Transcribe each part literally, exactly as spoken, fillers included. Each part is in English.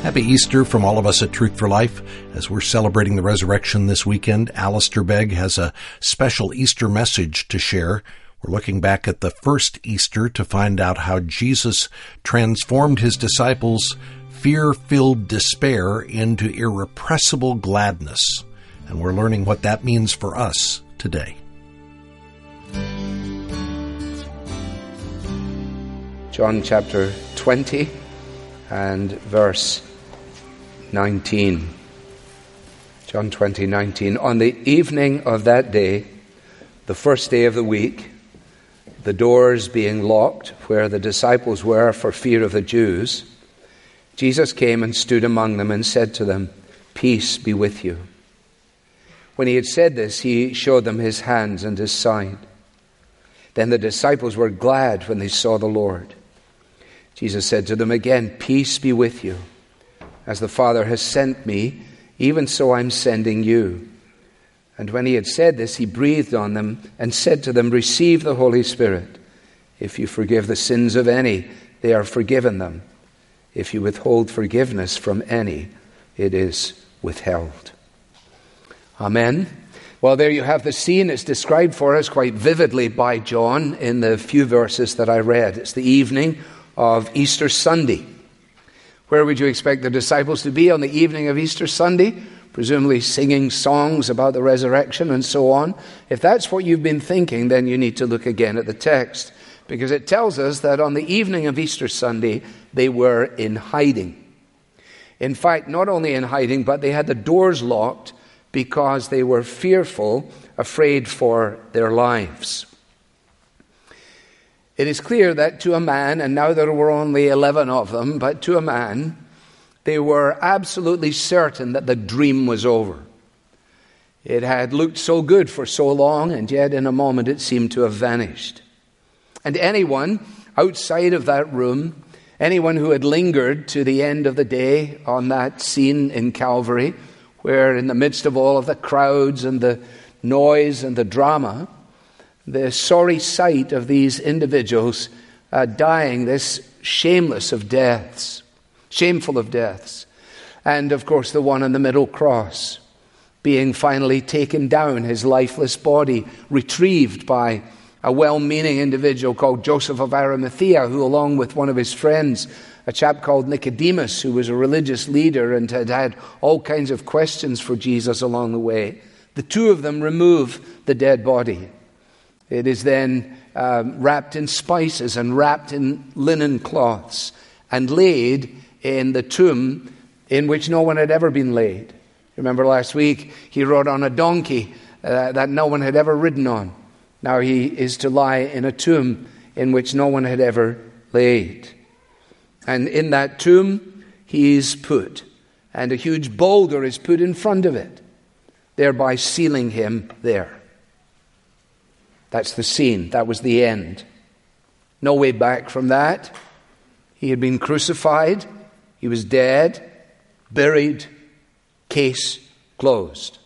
Happy Easter from all of us at Truth for Life. As we're celebrating the resurrection this weekend, Alistair Begg has a special Easter message to share. We're looking back at the first Easter to find out how Jesus transformed his disciples' fear-filled despair into irrepressible gladness. And we're learning what that means for us today. John chapter twenty and verse nineteen. John twenty, nineteen. On the evening of that day, the first day of the week, the doors being locked where the disciples were for fear of the Jews, Jesus came and stood among them and said to them, "Peace be with you." When he had said this, he showed them his hands and his side. Then the disciples were glad when they saw the Lord. Jesus said to them again, "Peace be with you. As the Father has sent me, even so I'm sending you." And when he had said this, he breathed on them and said to them, "Receive the Holy Spirit. If you forgive the sins of any, they are forgiven them. If you withhold forgiveness from any, it is withheld." Amen. Well, there you have the scene. It's described for us quite vividly by John in the few verses that I read. It's the evening of Easter Sunday. Where would you expect the disciples to be on the evening of Easter Sunday? Presumably singing songs about the resurrection and so on. If that's what you've been thinking, then you need to look again at the text, because it tells us that on the evening of Easter Sunday, they were in hiding. In fact, not only in hiding, but they had the doors locked because they were fearful, afraid for their lives. It is clear that to a man, and now there were only eleven of them, but to a man, they were absolutely certain that the dream was over. It had looked so good for so long, and yet in a moment it seemed to have vanished. And anyone outside of that room, anyone who had lingered to the end of the day on that scene in Calvary, where in the midst of all of the crowds and the noise and the drama, the sorry sight of these individuals uh, dying this shameless of deaths, shameful of deaths, and of course the one on the middle cross being finally taken down, his lifeless body retrieved by a well-meaning individual called Joseph of Arimathea, who along with one of his friends, a chap called Nicodemus, who was a religious leader and had had all kinds of questions for Jesus along the way, the two of them remove the dead body. It is then um, wrapped in spices and wrapped in linen cloths and laid in the tomb in which no one had ever been laid. Remember last week he rode on a donkey uh, that no one had ever ridden on. Now he is to lie in a tomb in which no one had ever laid. And in that tomb he is put, and a huge boulder is put in front of it, thereby sealing him there. That's the scene. That was the end. No way back from that. He had been crucified. He was dead, buried, case closed.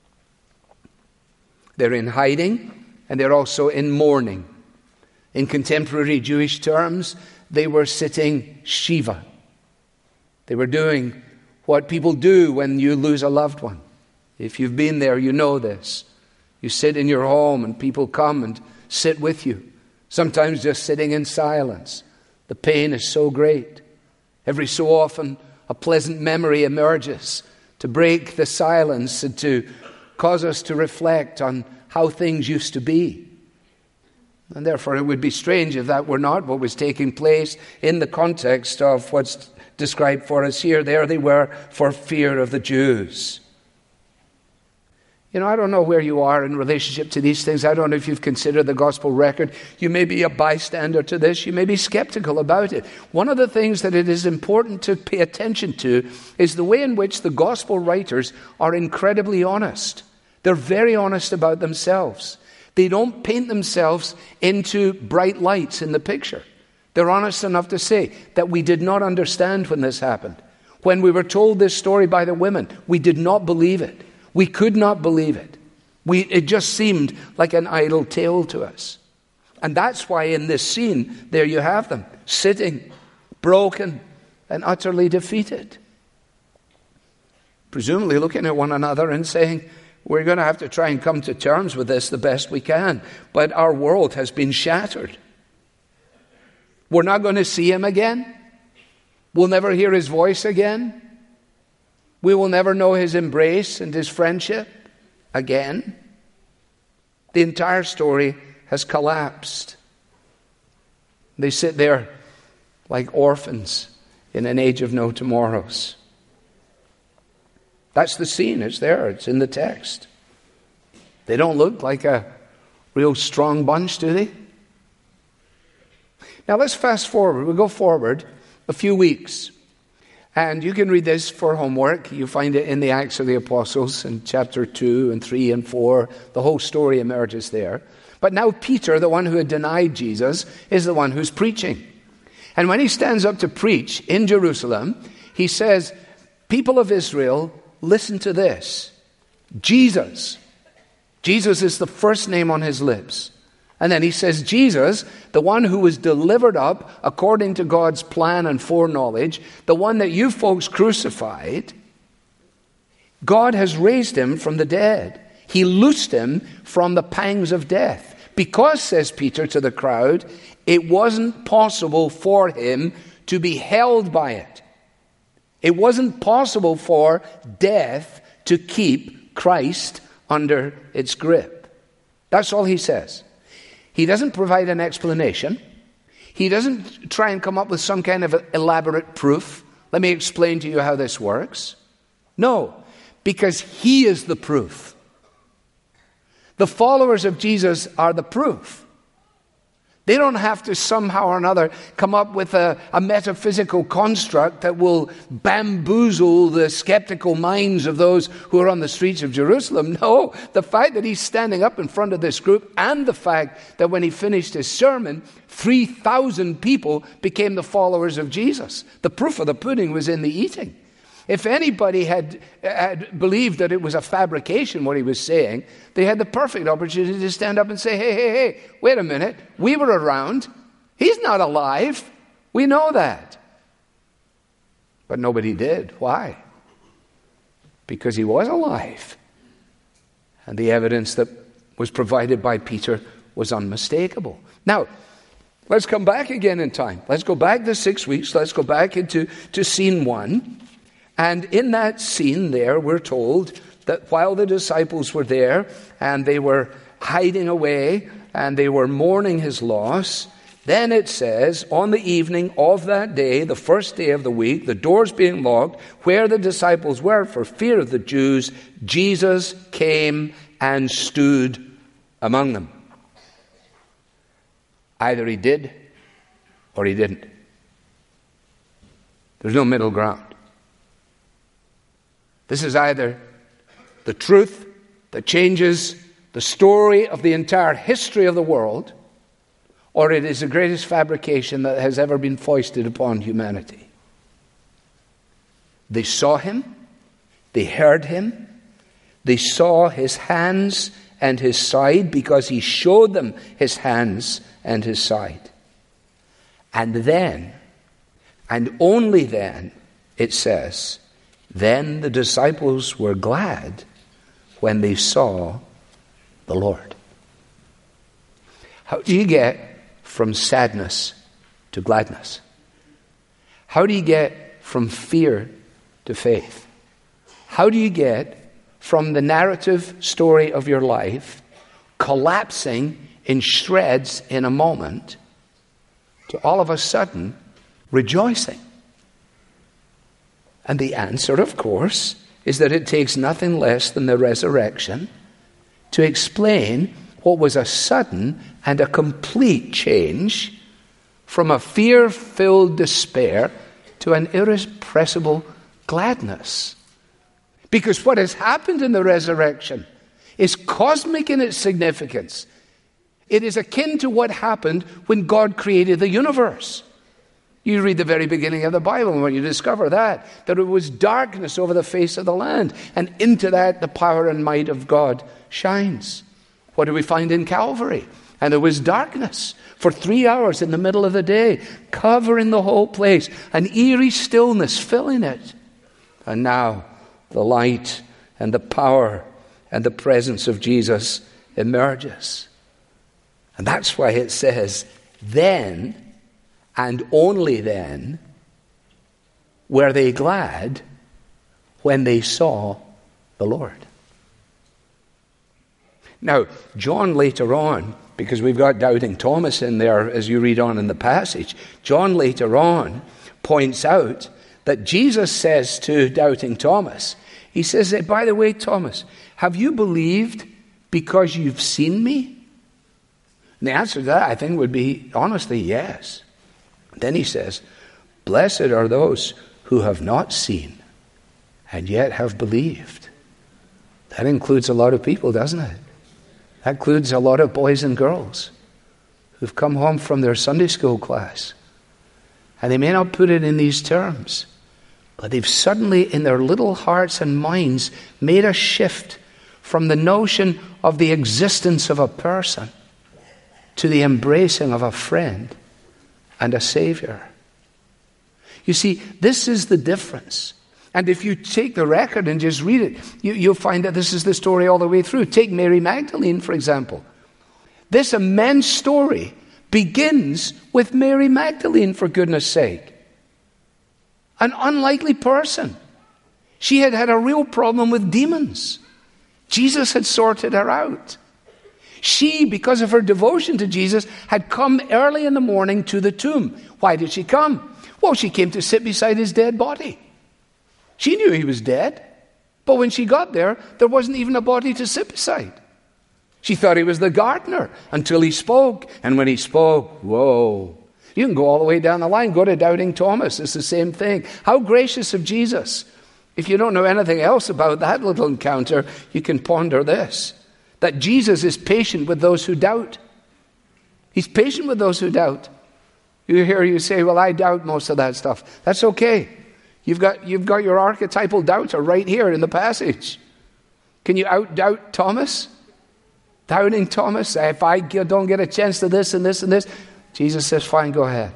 They're in hiding, and they're also in mourning. In contemporary Jewish terms, they were sitting Shiva. They were doing what people do when you lose a loved one. If you've been there, you know this. You sit in your home and people come and sit with you, sometimes just sitting in silence. The pain is so great. Every so often, a pleasant memory emerges to break the silence and to cause us to reflect on how things used to be. And therefore, it would be strange if that were not what was taking place in the context of what's described for us here. There they were for fear of the Jews. You know, I don't know where you are in relationship to these things. I don't know if you've considered the gospel record. You may be a bystander to this. You may be skeptical about it. One of the things that it is important to pay attention to is the way in which the gospel writers are incredibly honest. They're very honest about themselves. They don't paint themselves into bright lights in the picture. They're honest enough to say that we did not understand when this happened. When we were told this story by the women, we did not believe it. We could not believe it. We, it just seemed like an idle tale to us. And that's why in this scene, there you have them, sitting, broken and utterly defeated. presumably looking at one another and saying, we're going to have to try and come to terms with this the best we can. But our world has been shattered. We're not going to see him again. We'll never hear his voice again. We will never know his embrace and his friendship again. The entire story has collapsed. They sit there like orphans in an age of no tomorrows. That's the scene. It's there. It's in the text. They don't look like a real strong bunch, do they? Now let's fast forward. We'll go forward a few weeks. And you can read this for homework. You find it in the Acts of the Apostles in chapter two and three and four. The whole story emerges there. But now Peter, the one who had denied Jesus, is the one who's preaching. And when he stands up to preach in Jerusalem, he says, people of Israel, listen to this. Jesus. Jesus is the first name on his lips. And then he says, Jesus, the one who was delivered up according to God's plan and foreknowledge, the one that you folks crucified, God has raised him from the dead. He loosed him from the pangs of death. Because, says Peter to the crowd, it wasn't possible for him to be held by it. It wasn't possible for death to keep Christ under its grip. That's all he says. He doesn't provide an explanation. He doesn't try and come up with some kind of elaborate proof. Let me explain to you how this works. No, because he is the proof. The followers of Jesus are the proof. They don't have to somehow or another come up with a, a metaphysical construct that will bamboozle the skeptical minds of those who are on the streets of Jerusalem. No, the fact that he's standing up in front of this group and the fact that when he finished his sermon, three thousand people became the followers of Jesus. The proof of the pudding was in the eating. If anybody had, had believed that it was a fabrication, what he was saying, they had the perfect opportunity to stand up and say, hey, hey, hey, wait a minute. We were around. He's not alive. We know that. But nobody did. Why? Because he was alive. And the evidence that was provided by Peter was unmistakable. Now, let's come back again in time. Let's go back to six weeks. Let's go back into to scene one. And in that scene there, we're told that while the disciples were there and they were hiding away and they were mourning his loss, then it says, on the evening of that day, the first day of the week, the doors being locked, where the disciples were for fear of the Jews, Jesus came and stood among them. Either he did or he didn't. There's no middle ground. This is either the truth that changes the story of the entire history of the world, or it is the greatest fabrication that has ever been foisted upon humanity. They saw him, they heard him, they saw his hands and his side because he showed them his hands and his side. And then, and only then, it says, then the disciples were glad when they saw the Lord. How do you get from sadness to gladness? How do you get from fear to faith? How do you get from the narrative story of your life collapsing in shreds in a moment to all of a sudden rejoicing? And the answer, of course, is that it takes nothing less than the resurrection to explain what was a sudden and a complete change from a fear-filled despair to an irrepressible gladness. Because what has happened in the resurrection is cosmic in its significance. It is akin to what happened when God created the universe. You read the very beginning of the Bible, and when you discover that, that it was darkness over the face of the land, and into that the power and might of God shines. What do we find in Calvary? And there was darkness for three hours in the middle of the day, covering the whole place, an eerie stillness filling it. And now, the light and the power and the presence of Jesus emerges. And that's why it says, then, and only then, were they glad when they saw the Lord. Now, John later on, because we've got doubting Thomas in there as you read on in the passage, John later on points out that Jesus says to doubting Thomas, he says, by the way, Thomas, have you believed because you've seen me? And the answer to that, I think, would be, honestly, yes. Then he says, blessed are those who have not seen and yet have believed. That includes a lot of people, doesn't it? That includes a lot of boys and girls who've come home from their Sunday school class. And they may not put it in these terms, but they've suddenly, in their little hearts and minds, made a shift from the notion of the existence of a person to the embracing of a friend and a Savior. You see, this is the difference. And if you take the record and just read it, you, you'll find that this is the story all the way through. Take Mary Magdalene, for example. This immense story begins with Mary Magdalene, for goodness sake. An unlikely person. She had had a real problem with demons. Jesus had sorted her out. She, because of her devotion to Jesus, had come early in the morning to the tomb. Why did she come? Well, she came to sit beside his dead body. She knew he was dead, but when she got there, there wasn't even a body to sit beside. She thought he was the gardener until he spoke, and when he spoke, whoa. You can go all the way down the line, go to doubting Thomas, it's the same thing. How gracious of Jesus. If you don't know anything else about that little encounter, you can ponder this. That Jesus is patient with those who doubt. He's patient with those who doubt. You hear you say, well, I doubt most of that stuff. That's okay. You've got, you've got your archetypal doubter right here in the passage. Can you out-doubt Thomas? Doubting Thomas? If I don't get a chance to this and this and this. Jesus says, fine, go ahead.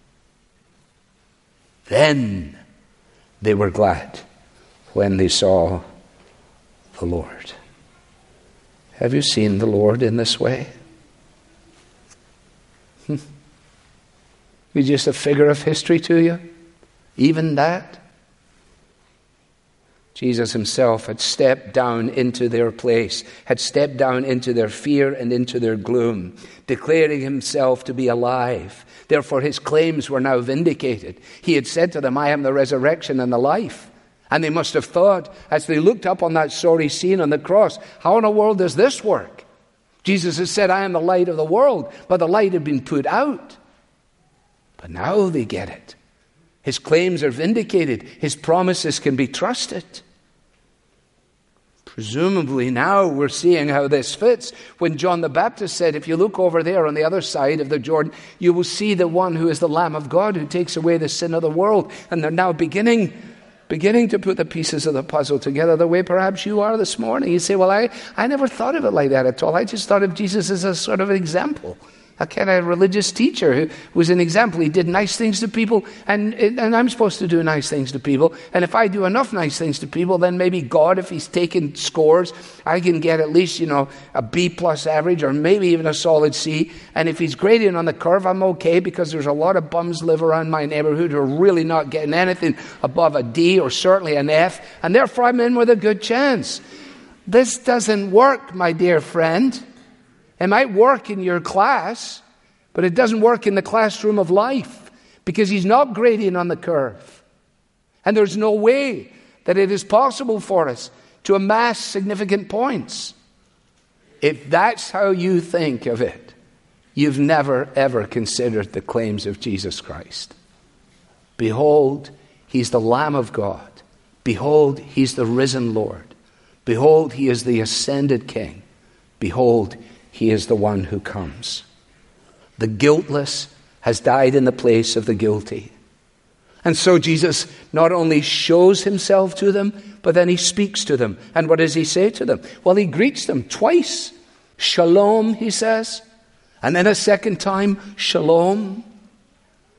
Then they were glad when they saw the Lord. Have you seen the Lord in this way? Hmm. He's just a figure of history to you? Even that? Jesus himself had stepped down into their place, had stepped down into their fear and into their gloom, declaring himself to be alive. Therefore his claims were now vindicated. He had said to them, I am the resurrection and the life. And they must have thought, as they looked up on that sorry scene on the cross, how in the world does this work? Jesus has said, I am the light of the world, but the light had been put out. But now they get it. His claims are vindicated. His promises can be trusted. Presumably now we're seeing how this fits. When John the Baptist said, if you look over there on the other side of the Jordan, you will see the one who is the Lamb of God who takes away the sin of the world. And they're now beginning beginning to put the pieces of the puzzle together the way perhaps you are this morning. You say, well, I, I never thought of it like that at all. I just thought of Jesus as a sort of an example. A kind of religious teacher who was an example. He did nice things to people, and, and I'm supposed to do nice things to people. And if I do enough nice things to people, then maybe God, if he's taken scores, I can get at least, you know, a B plus average or maybe even a solid C. And if he's grading on the curve, I'm okay because there's a lot of bums live around my neighborhood who are really not getting anything above a D or certainly an F. And therefore I'm in with a good chance. This doesn't work, my dear friend. It might work in your class, but it doesn't work in the classroom of life because he's not grading on the curve. And there's no way that it is possible for us to amass significant points. If that's how you think of it, you've never, ever considered the claims of Jesus Christ. Behold, he's the Lamb of God. Behold, he's the risen Lord. Behold, he is the ascended King. Behold, he is the one who comes. The guiltless has died in the place of the guilty. And so Jesus not only shows himself to them, but then he speaks to them. And what does he say to them? Well, he greets them twice. Shalom, he says. And then a second time, shalom.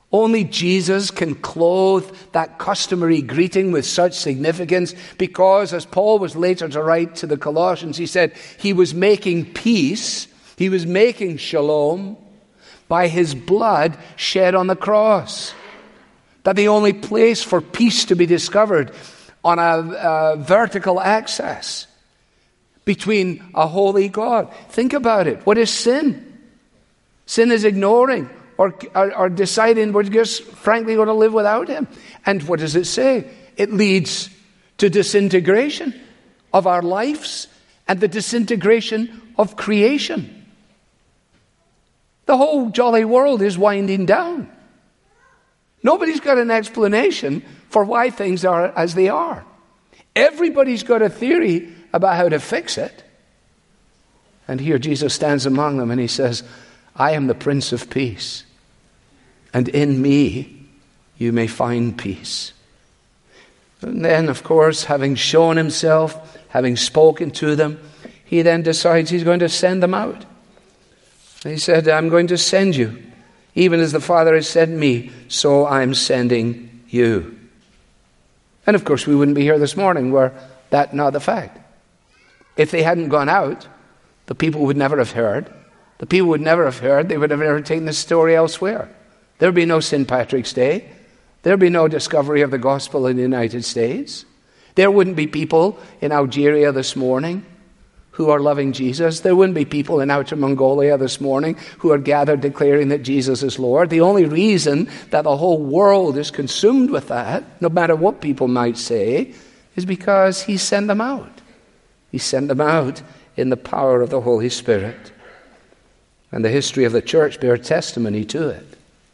Only Jesus can clothe that customary greeting with such significance because, as Paul was later to write to the Colossians, he said he was making peace, he was making shalom by his blood shed on the cross. That the only place for peace to be discovered on a, a vertical axis between a holy God. Think about it. What is sin? Sin is ignoring or, or, or deciding we're just frankly going to live without him. And what does it say? It leads to disintegration of our lives and the disintegration of creation. The whole jolly world is winding down. Nobody's got an explanation for why things are as they are. Everybody's got a theory about how to fix it. And here Jesus stands among them and he says, I am the Prince of Peace. And in me you may find peace. And then, of course, having shown himself, having spoken to them, he then decides he's going to send them out. He said, I'm going to send you. Even as the Father has sent me, so I'm sending you. And of course, we wouldn't be here this morning were that not the fact. If they hadn't gone out, the people would never have heard. The people would never have heard. They would have never taken the story elsewhere. There'd be no Saint Patrick's Day. There'd be no discovery of the gospel in the United States. There wouldn't be people in Algeria this morning who are loving Jesus. There wouldn't be people in Outer Mongolia this morning who are gathered declaring that Jesus is Lord. The only reason that the whole world is consumed with that, no matter what people might say, is because he sent them out. He sent them out in the power of the Holy Spirit. And the history of the church bears testimony to it.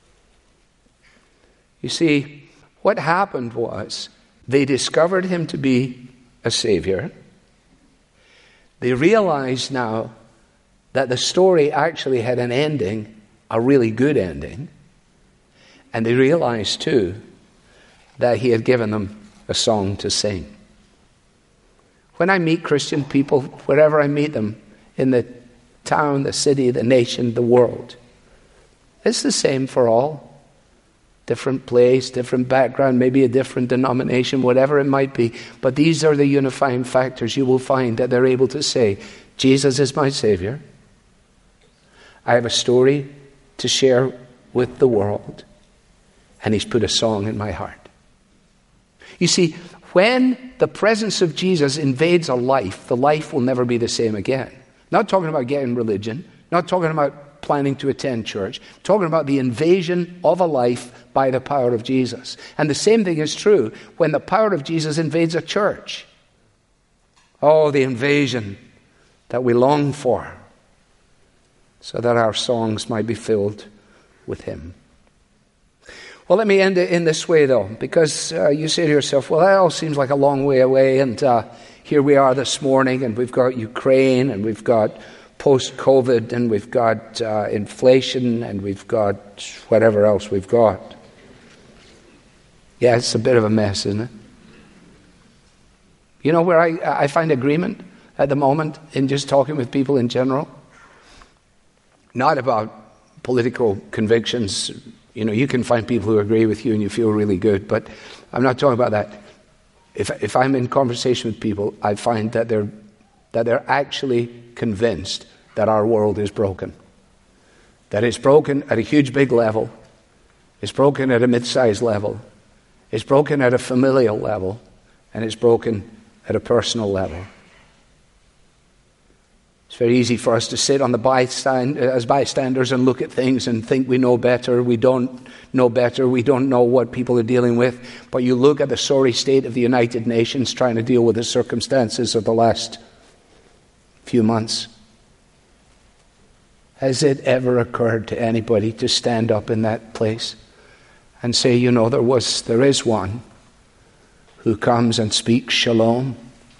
You see, what happened was they discovered him to be a Savior. They realized now that the story actually had an ending, a really good ending. And they realized too that he had given them a song to sing. When I meet Christian people, wherever I meet them, in the town, the city, the nation, the world, it's the same for all. Different place, different background, maybe a different denomination, whatever it might be. But these are the unifying factors. You will find that they're able to say, Jesus is my Savior. I have a story to share with the world. And he's put a song in my heart. You see, when the presence of Jesus invades a life, the life will never be the same again. Not talking about getting religion, not talking about planning to attend church, talking about the invasion of a life by the power of Jesus. And the same thing is true when the power of Jesus invades a church. Oh, the invasion that we long for, so that our songs might be filled with him. Well, let me end it in this way, though, because uh, you say to yourself, well, that all seems like a long way away, and uh, here we are this morning, and we've got Ukraine, and we've got post-COVID, and we've got uh, inflation, and we've got whatever else we've got. Yeah, it's a bit of a mess, isn't it? You know where I, I find agreement at the moment in just talking with people in general? Not about political convictions. You know, you can find people who agree with you and you feel really good, but I'm not talking about that. If if I'm in conversation with people, I find that they're that they're actually convinced that our world is broken. That it's broken at a huge big level. It's broken at a mid-sized level. It's broken at a familial level. And it's broken at a personal level. It's very easy for us to sit on the bystand as bystanders and look at things and think we know better. We don't know better. We don't know what people are dealing with. But you look at the sorry state of the United Nations trying to deal with the circumstances of the last few months. Has it ever occurred to anybody to stand up in that place and say, you know, there was, there is one who comes and speaks shalom.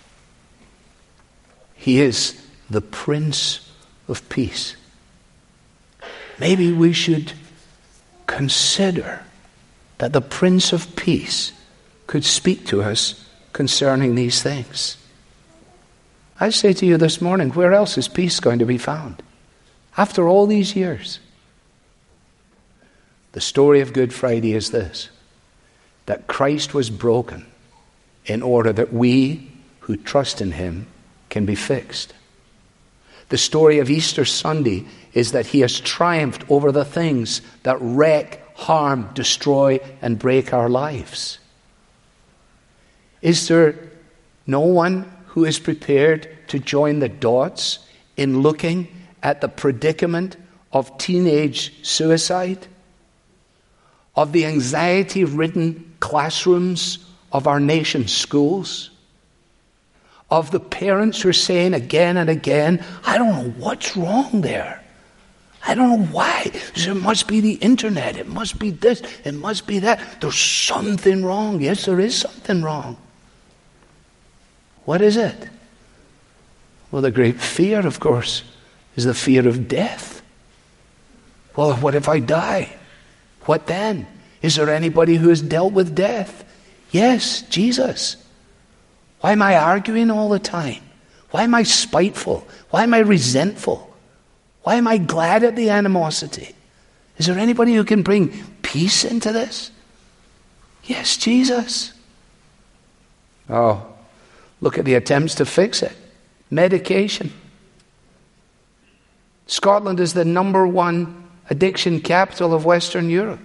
He is the Prince of Peace. Maybe we should consider that the Prince of Peace could speak to us concerning these things. I say to you this morning, where else is peace going to be found? After all these years. The story of Good Friday is this, that Christ was broken in order that we who trust in him can be fixed. The story of Easter Sunday is that he has triumphed over the things that wreck, harm, destroy, and break our lives. Is there no one who is prepared to join the dots in looking at the predicament of teenage suicide, of the anxiety-ridden classrooms of our nation's schools, of the parents who are saying again and again, I don't know what's wrong there. I don't know why. It must be the internet. It must be this. It must be that. There's something wrong. Yes, there is something wrong. What is it? Well, the great fear, of course, is the fear of death. Well, what if I die? What then? Is there anybody who has dealt with death? Yes, Jesus. Why am I arguing all the time? Why am I spiteful? Why am I resentful? Why am I glad at the animosity? Is there anybody who can bring peace into this? Yes, Jesus. Oh, look at the attempts to fix it. Medication. Scotland is the number one addiction capital of Western Europe.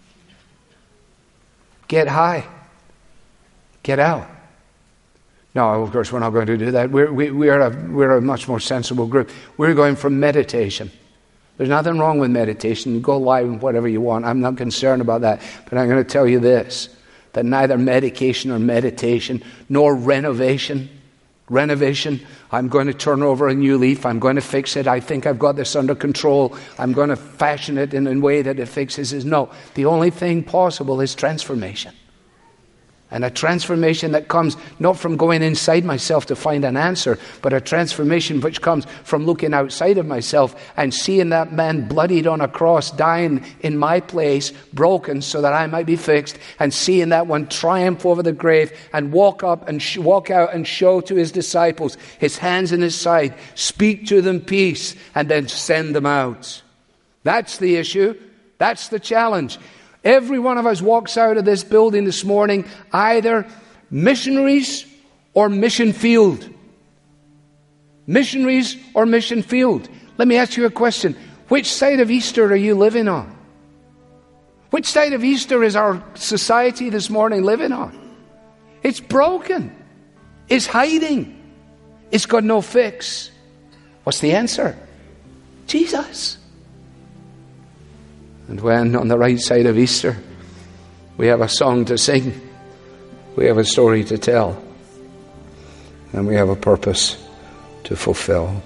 Get high. Get out. No, of course, we're not going to do that. We're, we, we are a, we're a much more sensible group. We're going from meditation. There's nothing wrong with meditation. You go live and whatever you want. I'm not concerned about that. But I'm going to tell you this, that neither medication or meditation, nor renovation, renovation, I'm going to turn over a new leaf. I'm going to fix it. I think I've got this under control. I'm going to fashion it in a way that it fixes it. No, the only thing possible is transformation. And a transformation that comes not from going inside myself to find an answer, but a transformation which comes from looking outside of myself and seeing that man bloodied on a cross, dying in my place, broken so that I might be fixed, and seeing that one triumph over the grave and walk up and sh- walk out and show to his disciples his hands in his side, speak to them peace, and then send them out. That's the issue. That's the challenge. Every one of us walks out of this building this morning either missionaries or mission field. Missionaries or mission field. Let me ask you a question. Which side of Easter are you living on? Which side of Easter is our society this morning living on? It's broken. It's hiding. It's got no fix. What's the answer? Jesus. And when on the right side of Easter we have a song to sing, we have a story to tell, and we have a purpose to fulfill.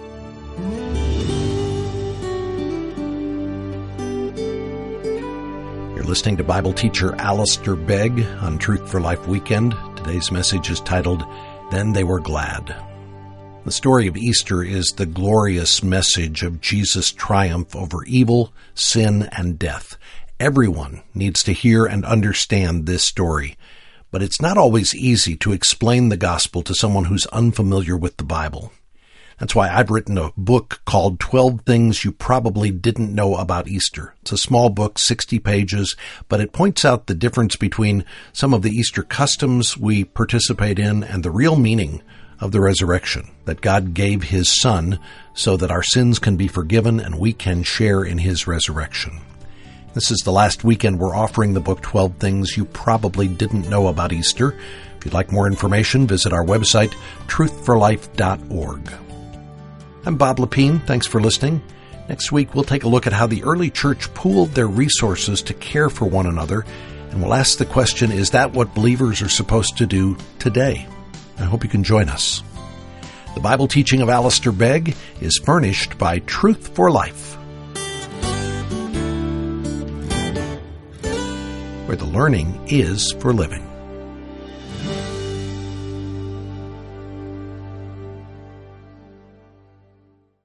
You're listening to Bible teacher Alistair Begg on Truth for Life Weekend. Today's message is titled, Then They Were Glad. The story of Easter is the glorious message of Jesus' triumph over evil, sin, and death. Everyone needs to hear and understand this story, but it's not always easy to explain the gospel to someone who's unfamiliar with the Bible. That's why I've written a book called twelve Things You Probably Didn't Know About Easter. It's a small book, sixty pages, but it points out the difference between some of the Easter customs we participate in and the real meaning of the resurrection, that God gave his Son so that our sins can be forgiven and we can share in his resurrection. This is the last weekend we're offering the book twelve Things You Probably Didn't Know About Easter. If you'd like more information, visit our website, truth for life dot org. I'm Bob Lepine. Thanks for listening. Next week, we'll take a look at how the early church pooled their resources to care for one another, and we'll ask the question, is that what believers are supposed to do today? I hope you can join us. The Bible teaching of Alistair Begg is furnished by Truth for Life, where the learning is for living.